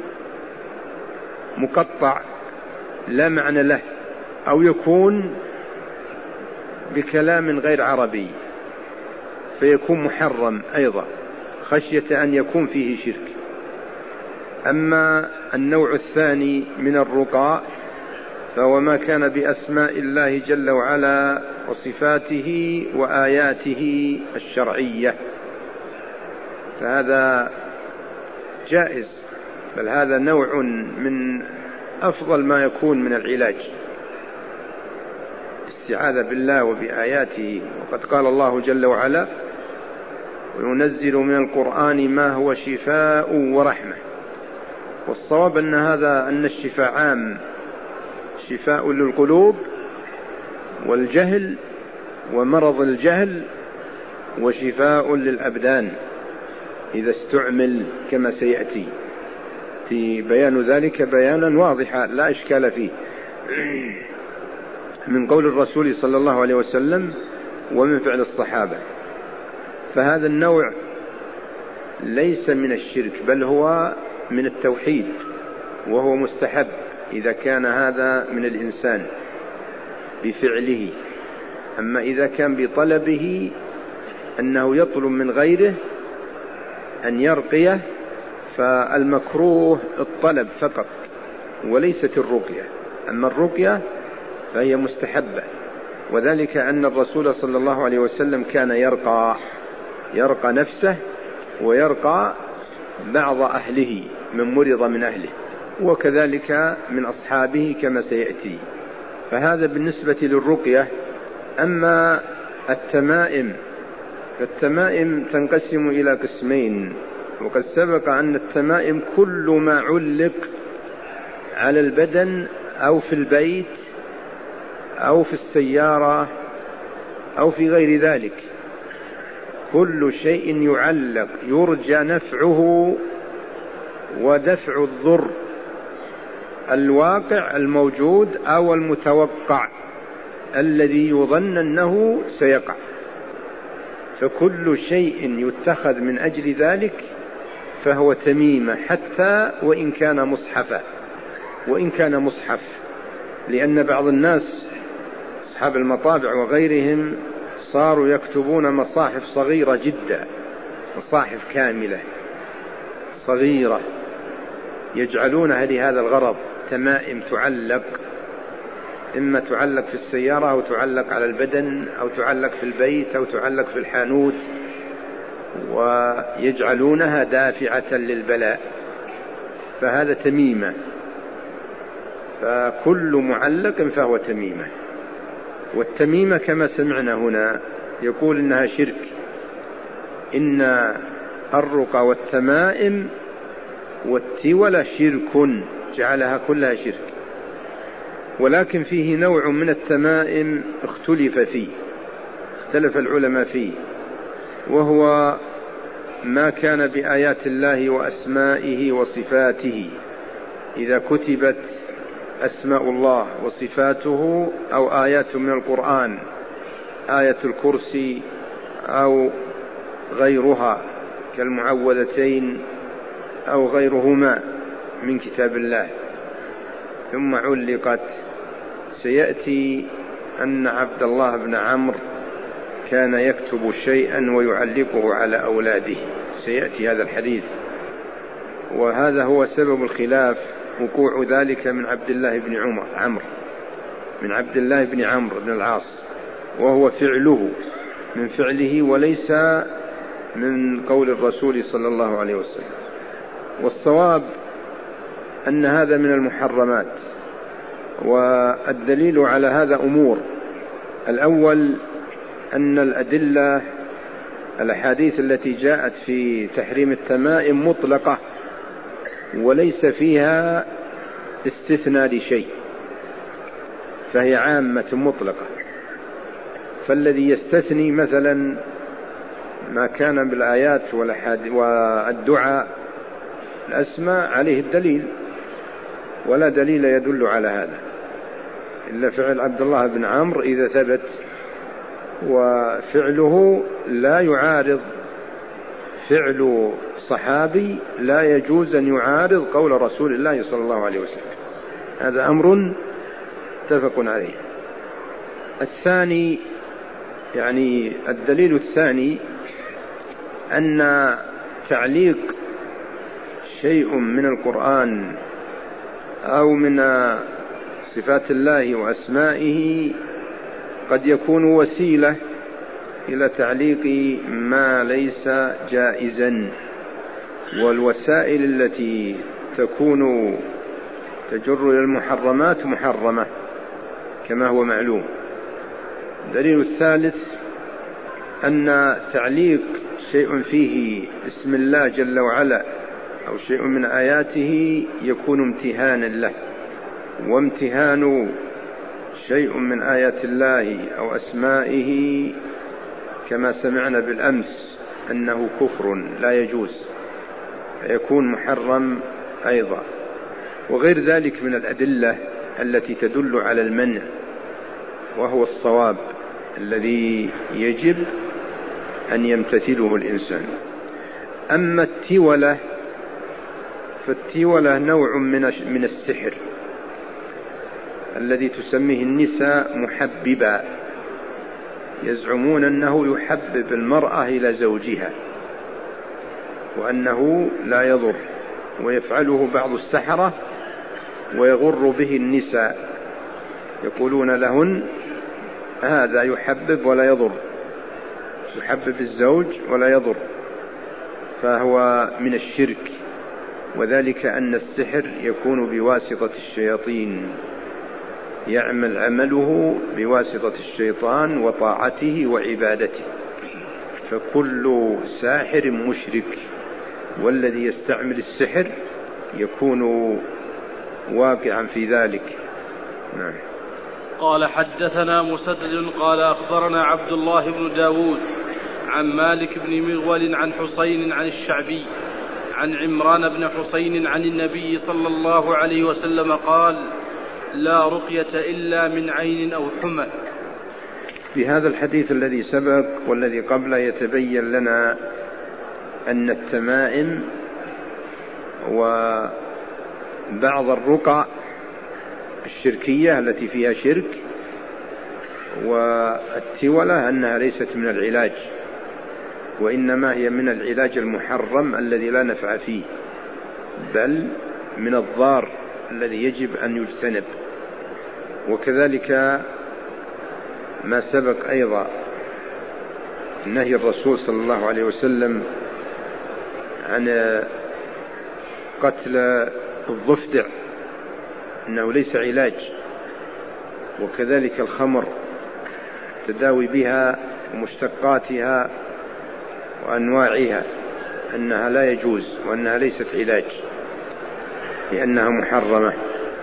مقطع لا معنى له، أو يكون بكلام غير عربي فيكون محرم أيضا خشية أن يكون فيه شرك. أما النوع الثاني من الرقى فهو ما كان بأسماء الله جل وعلا وصفاته وآياته الشرعية، فهذا جائز، بل هذا نوع من أفضل ما يكون من العلاج، استعاذة بالله وبآياته. وقد قال الله جل وعلا: وينزل من القرآن ما هو شفاء ورحمة. والصواب أن هذا أن الشفاء عام، شفاء للقلوب والجهل ومرض الجهل، وشفاء للأبدان إذا استعمل كما سيأتي في بيان ذلك بيانا واضحا لا إشكال فيه من قول الرسول صلى الله عليه وسلم ومن فعل الصحابة. فهذا النوع ليس من الشرك بل هو من التوحيد، وهو مستحب إذا كان هذا من الإنسان بفعله. أما إذا كان بطلبه أنه يطلب من غيره أن يرقيه فالمكروه الطلب فقط وليست الرقية. أما الرقية فهي مستحبة، وذلك أن الرسول صلى الله عليه وسلم كان يرقى يرقى نفسه ويرقى بعض أهله من مرض من أهله، وكذلك من أصحابه كما سيأتي. فهذا بالنسبة للرقية. أما التمائم فالتمائم تنقسم إلى قسمين، وقد سبق أن التمائم كل ما علق على البدن أو في البيت أو في السيارة أو في غير ذلك، كل شيء يعلق يرجى نفعه ودفع الضر الواقع الموجود أو المتوقع الذي يظن أنه سيقع، فكل شيء يتخذ من أجل ذلك فهو تميمة، حتى وإن كان مصحفا وإن كان مصحف. لأن بعض الناس أصحاب المطابع وغيرهم صاروا يكتبون مصاحف صغيرة جدا، مصاحف كاملة صغيرة يجعلونها لهذا الغرض، تمائم تعلق، إما تعلق في السيارة أو تعلق على البدن أو تعلق في البيت أو تعلق في الحانوت، ويجعلونها دافعة للبلاء، فهذا تميمة. فكل معلق فهو تميمة. والتميمة كما سمعنا هنا يقول إنها شرك، إن الرقى والتمائم والتولى شرك، جعلها كلها شرك. ولكن فيه نوع من التمائم اختلف فيه، اختلف العلماء فيه، وهو ما كان بآيات الله وأسمائه وصفاته. إذا كتبت أسماء الله وصفاته أو آيات من القرآن، آية الكرسي أو غيرها كالمعوذتين أو غيرهما من كتاب الله، ثم علقت، سيأتي أن عبد الله بن عمرو كان يكتب شيئا ويعلقه على أولاده، سيأتي هذا الحديث. وهذا هو سبب الخلاف، وقوع ذلك من عبد الله بن عمر عمرو من عبد الله بن عمرو بن العاص، وهو فعله من فعله وليس من قول الرسول صلى الله عليه وسلم. والصواب أن هذا من المحرمات، والدليل على هذا أمور. الأول أن الأدلة الأحاديث التي جاءت في تحريم التمائم مطلقة وليس فيها استثناء لشيء، فهي عامة مطلقة. فالذي يستثني مثلا ما كان بالآيات والدعاء الأسماء عليه الدليل، ولا دليل يدل على هذا إلا فعل عبد الله بن عمرو إذا ثبت، وفعله لا يعارض فعل صحابي، لا يجوز أن يعارض قول رسول الله صلى الله عليه وسلم. هذا أمر متفق عليه. الثاني يعني الدليل الثاني أن تعليق شيء من القرآن أو من صفات الله وأسمائه قد يكون وسيلة إلى تعليق ما ليس جائزا، والوسائل التي تكون تجر إلى المحرمات محرمة كما هو معلوم. الدليل الثالث أن تعليق شيء فيه اسم الله جل وعلا أو شيء من آياته يكون امتهانا له، وامتهان شيء من آيات الله أو أسمائه كما سمعنا بالأمس أنه كفر لا يجوز، فيكون محرم أيضا، وغير ذلك من الأدلة التي تدل على المنع، وهو الصواب الذي يجب أن يمتثله الإنسان. أما التولة فالتولة نوع من السحر الذي تسميه النساء محببا، يزعمون أنه يحبب المرأة إلى زوجها وأنه لا يضر، ويفعله بعض السحرة ويغر به النساء، يقولون لهن هذا يحبب ولا يضر، يحبب الزوج ولا يضر، فهو من الشرك. وذلك أن السحر يكون بواسطة الشياطين، يعمل عمله بواسطة الشيطان وطاعته وعبادته، فكل ساحر مشرك، والذي يستعمل السحر يكون واقعا في ذلك. نعم. قال حدثنا مسدد قال أخبرنا عبد الله بن داود عن مالك بن مغول عن حسين عن الشعبي عن عمران بن حسين عن النبي صلى الله عليه وسلم قال: لا رقية إلا من عين أو حمى. في هذا الحديث الذي سبق والذي قبله يتبين لنا أن التمائم وبعض الرقى الشركية التي فيها شرك والتولة أنها ليست من العلاج، وإنما هي من العلاج المحرم الذي لا نفع فيه، بل من الضار الذي يجب أن يجتنب. وكذلك ما سبق أيضا نهي الرسول صلى الله عليه وسلم عن قتل الضفدع، إنه ليس علاج، وكذلك الخمر تداوي بها ومشتقاتها وأنواعها أنها لا يجوز، وأنها ليست علاج لأنها محرمة.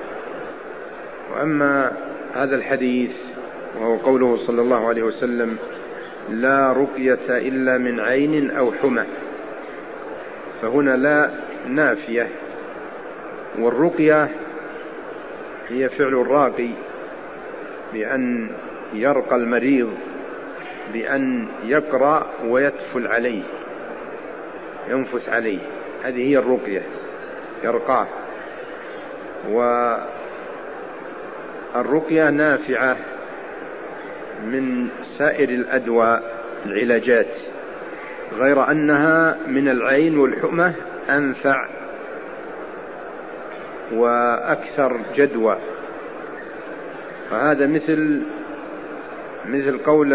وأما هذا الحديث وهو قوله صلى الله عليه وسلم: لا رقية إلا من عين أو حمى، فهنا لا نافية، والرقية هي فعل الراقي بأن يرقى المريض بأن يقرأ ويتفل عليه، ينفث عليه، هذه هي الرقية، يرقاه. والرقية نافعة من سائر الأدواء العلاجات، غير أنها من العين والحمى أنفع وأكثر جدوى. فهذا مثل مثل قول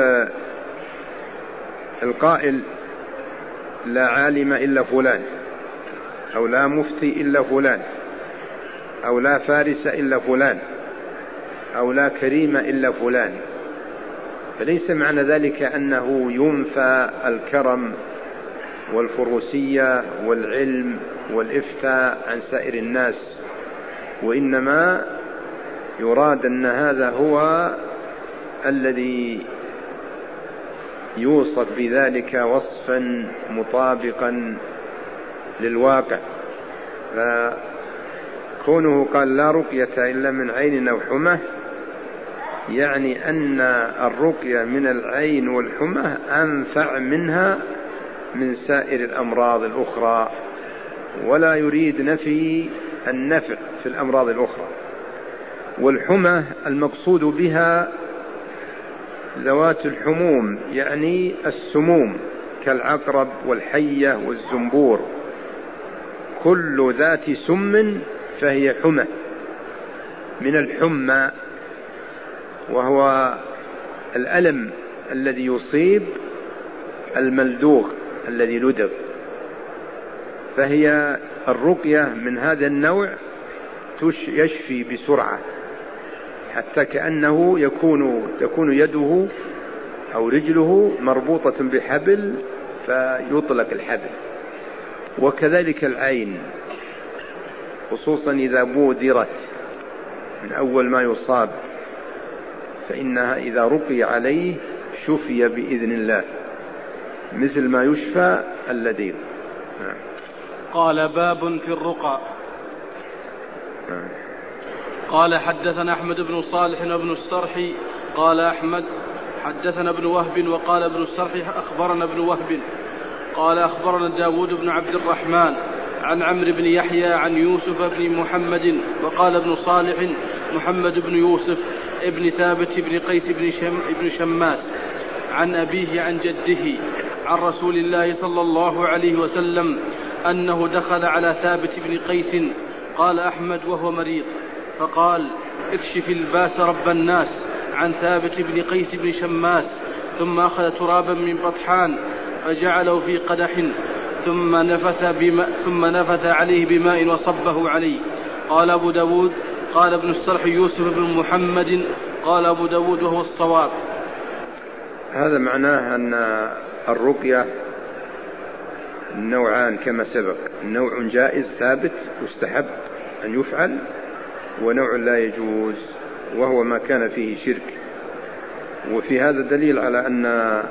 القائل: لا عالم إلا فلان، أو لا مفتي إلا فلان، أو لا فارس إلا فلان، أو لا كريم إلا فلان. فليس معنى ذلك أنه ينفى الكرم والفروسية والعلم والإفتاء عن سائر الناس، وإنما يراد أن هذا هو الذي يوصف بذلك وصفا مطابقا للواقع. فكونه قال لا رقية إلا من عين أو حمى، يعني أن الرقية من العين والحمى أنفع منها من سائر الأمراض الأخرى، ولا يريد نفي النفع في الأمراض الأخرى. والحمى المقصود بها ذوات الحموم، يعني السموم كالعقرب والحية والزنبور، كل ذات سم فهي حمى من الحمى، وهو الألم الذي يصيب الملدوغ الذي لدغ. فهي الرقية من هذا النوع يشفي بسرعة، حتى كأنه يكون تكون يده أو رجله مربوطة بحبل فيطلق الحبل. وكذلك العين، خصوصا إذا بودرت من أول ما يصاب، فإنها إذا رقي عليه شفي بإذن الله، مثل ما يشفى اللديغ. قال باب في الرقى. قال حدثنا أحمد بن صالح وابن السرح قال أحمد حدثنا ابن وهب وقال ابن السرح أخبرنا ابن وهب قال أخبرنا داود بن عبد الرحمن عن عمرو بن يحيى عن يوسف بن محمد وقال ابن صالح محمد بن يوسف ابن ثابت بن قيس بن, شم بن شماس عن أبيه عن جده عن رسول الله صلى الله عليه وسلم أنه دخل على ثابت بن قيس. قال أحمد وهو مريض، فقال اكشف الباس رب الناس عن ثابت بن قيس بن شماس، ثم أخذ ترابا من بطحان فجعله في قدح ثم نفث, بماء ثم نفث عليه بماء وصبه عليه. قال أبو داود قال ابن السرح يوسف بن محمد قال أبو داود وهو الصواب. هذا معناه أن الرقية نوعان كما سبق، نوع جائز ثابت يستحب أن يفعل، ونوع لا يجوز وهو ما كان فيه شرك. وفي هذا دليل على أن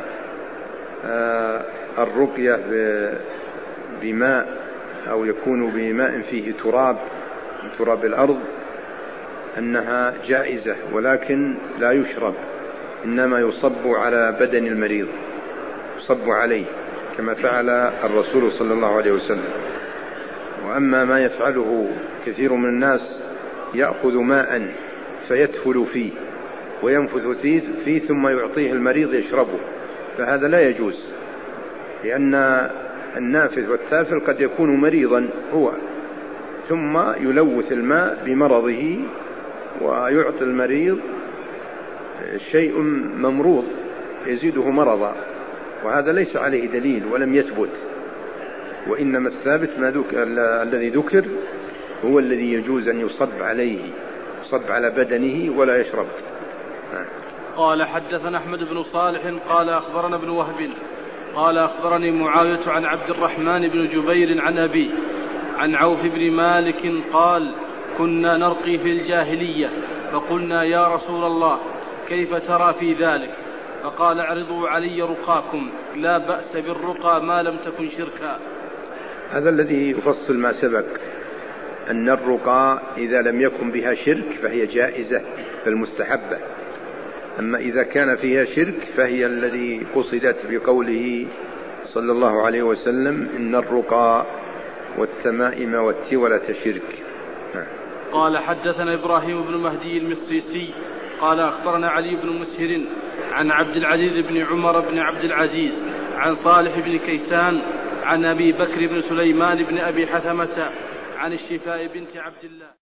الرقية بماء أو يكون بماء فيه تراب من تراب الأرض أنها جائزة، ولكن لا يشرب، إنما يصب على بدن المريض، يصب عليه كما فعل الرسول صلى الله عليه وسلم. وأما ما يفعله كثير من الناس يأخذ ماء فيدفل فيه وينفث فيه ثم يعطيه المريض يشربه، فهذا لا يجوز، لأن النافث والتافل قد يكون مريضا هو، ثم يلوث الماء بمرضه ويعطي المريض شيء ممروض يزيده مرضا، وهذا ليس عليه دليل ولم يثبت. وإنما الثابت ما ذك... الذي ذكر هو الذي يجوز أن يصب عليه، يصب على بدنه ولا يشرب. قال حدثنا أحمد بن صالح قال أخبرنا ابن وهب قال أخبرني معاوية عن عبد الرحمن بن جبير عن أبيه عن عوف بن مالك قال كنا نرقي في الجاهلية، فقلنا يا رسول الله كيف ترى في ذلك؟ فقال اعرضوا علي رقاكم، لا بأس بالرقى ما لم تكن شركا. هذا الذي يفصل ما سبق، أن الرقى إذا لم يكن بها شرك فهي جائزة فالمستحبة، أما إذا كان فيها شرك فهي الذي قصدت بقوله صلى الله عليه وسلم إن الرقى والتمائم والتولة شرك. قال حدثنا إبراهيم بن مهدي المصيصي قال أخبرنا علي بن مسهر عن عبد العزيز بن عمر بن عبد العزيز عن صالح بن كيسان عن أبي بكر بن سليمان بن أبي حثمة عن الشفاء بنت عبد الله.